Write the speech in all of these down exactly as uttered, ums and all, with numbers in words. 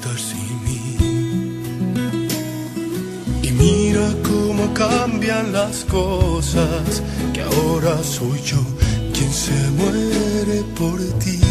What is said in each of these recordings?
estar sin mí. Y mira cómo cambian las cosas, que ahora soy yo quien se muere por ti.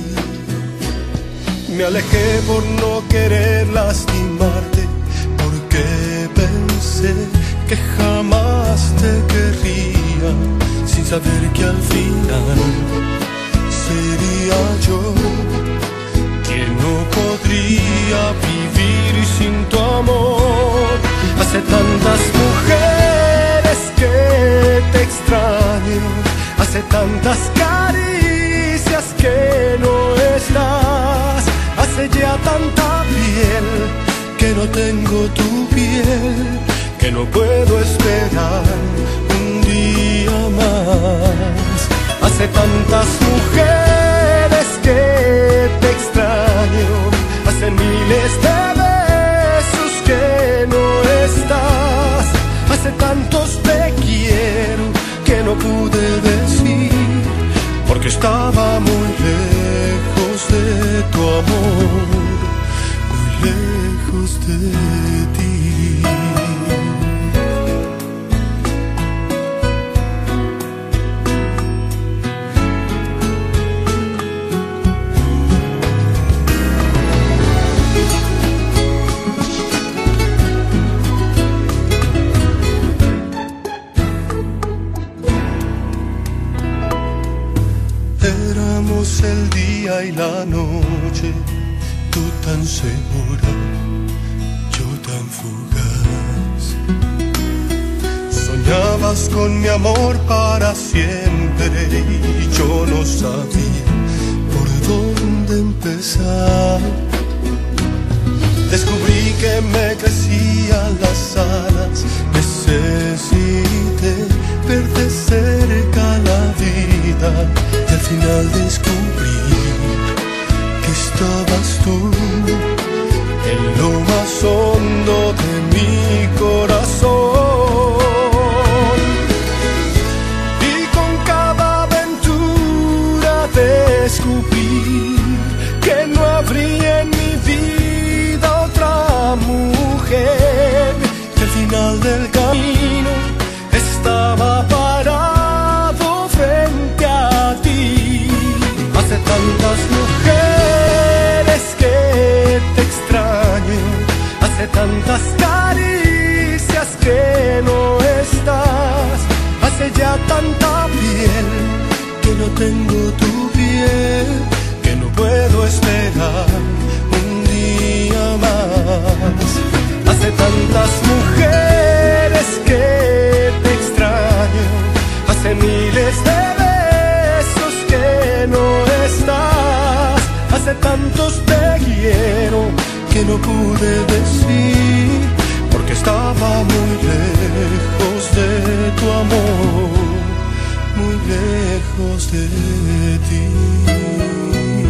Me alejé por no querer lastimarte, porque pensé que jamás te querría, sin saber que al final sería yo quien no podría vivir sin tu amor. Hace tantas mujeres que te extraño, hace tantas caricias que no estás, hace ya tanta piel que no tengo tu piel, que no puedo esperar un día más. Hace tantas mujeres que te extraño, hace miles de besos que no estás, hace tantos te quiero que no pude decir, porque estaba muy lejos de tu amor, muy lejos de ti. Éramos el día y la noche, tú tan segura, yo tan fugaz. Soñabas con mi amor para siempre y yo no sabía por dónde empezar. Descubrí que me crecían las alas, necesité verte cerca la vida y al final descubrí que estabas tú en lo más hondo de mi corazón. Y con cada aventura descubrí que no habría en mi vida otra mujer, que al final del camino estaba parado frente a ti. Hace tantas mujeres que te extraño, hace tantas caricias que no estás, hace ya tanta piel que no tengo tu piel, que no puedo esperar un día más. Hace tantas mujeres que te extraño, hace miles de besos que no estás, hace tantos te quiero que no pude decir, porque estaba muy lejos de tu amor, muy lejos de ti.